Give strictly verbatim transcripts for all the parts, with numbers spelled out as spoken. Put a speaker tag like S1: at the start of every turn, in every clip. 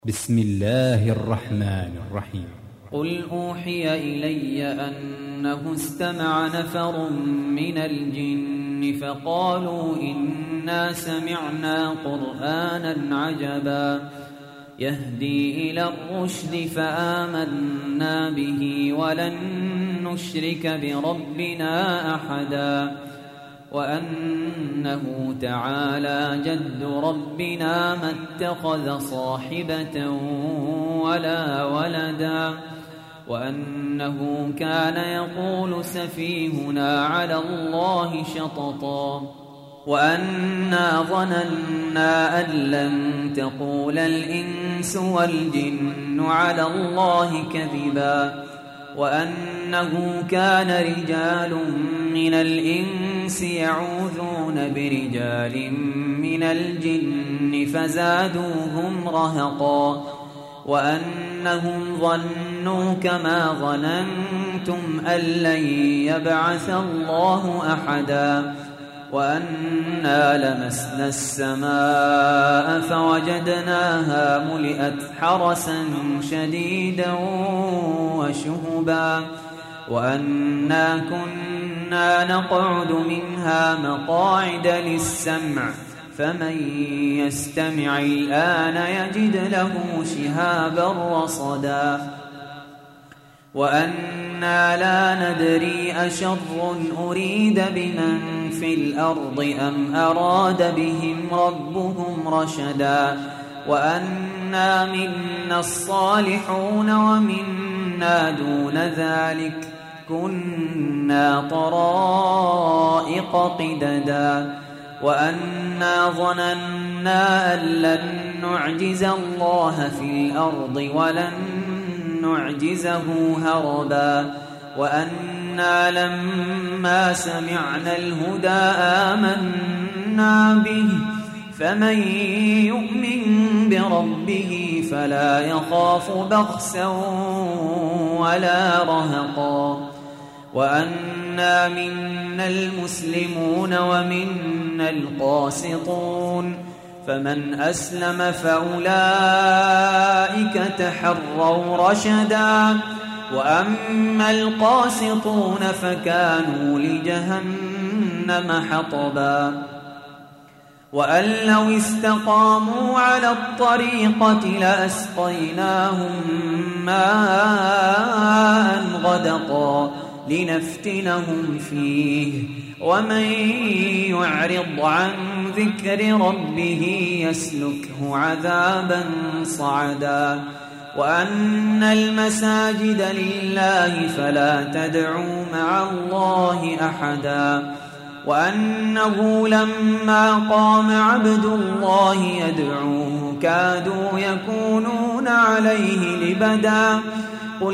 S1: بسم الله الرحمن الرحيم.
S2: قل أوحي إلي أنه استمع نفر من الجن فقالوا إنا سمعنا قرآنا عجبا يهدي إلى الرشد فآمنا به ولن نشرك بربنا أحدا وأنه تعالى جد ربنا ما اتخذ صاحبة ولا ولدا وأنه كان يقول سفيهنا على الله شططا وأنا ظننا أن لن تقول الإنس والجن على الله كذبا وأنه كان رجال من الإنس يعوذون برجال من الجن فزادوهم رهقا وأنهم ظنوا كما ظننتم أن لن يبعث الله أحدا وأنا لمسنا السماء فوجدناها ملئت حرسا شديدا وشهبا وأنا كنا نقعد منها مقاعد للسمع فمن يستمع الآن يجد له شهابا رصدا وأنا لا ندري أشر أريد بمن في الأرض أم أراد بهم ربهم رشدا وأنا منا الصالحون ومنا دون ذلك كنا طرائق قددا وأنا ظننا أن لن نعجز الله في الأرض ولن نعجزه هربا وأنا لما سمعنا الهدى آمنا به فمن يؤمن بربه فلا يخاف بخسا ولا رهقا وأنا منا المسلمون ومنا القاسطون فمن أسلم فأولئك تحروا رشدا وأما القاسطون فكانوا لجهنم حطبا وأن لو استقاموا على الطريقة لأسقيناهم ماء غدقا لنفتنهم فيه ومن يعرض عن ذكر ربه يسلكه عذابا صعدا وأن المساجد لله فلا تدعوا مع الله أحدا وأنه لما قام عبد الله يدعوه كادوا يكونون عليه لبدا قل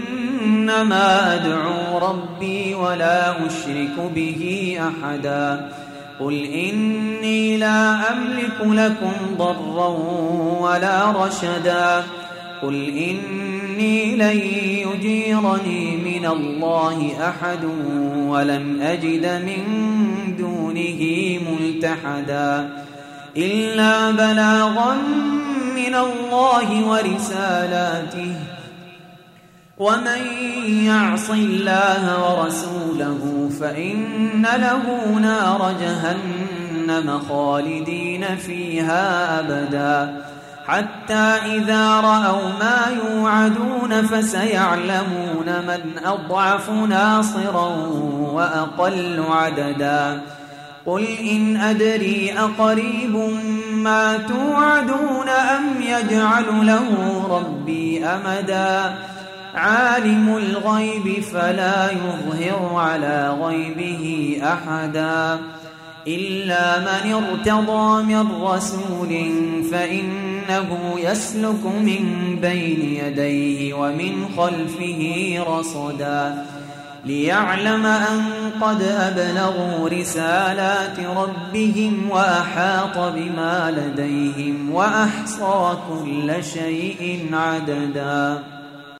S2: إنما أدعو ربي ولا أشرك به أحدا قل إني لا أملك لكم ضرا ولا رشدا قل إني لن يجيرني من الله أحد ولن أجد من دونه ملتحدا إلا بلاغا من الله ورسالاته ومن يعص الله ورسوله فإن له نار جهنم خالدين فيها أبدا حتى إذا رأوا ما يوعدون فسيعلمون من أضعف ناصرا وأقل عددا قل إن أدري أقريب ما توعدون أم يجعل له ربي أمدا عالم الغيب فلا يظهر على غيبه أحدا إلا من ارتضى من رسول فإنه يسلك من بين يديه ومن خلفه رصدا ليعلم أن قد أبلغوا رسالات ربهم وأحاط بما لديهم وأحصى كل شيء عددا.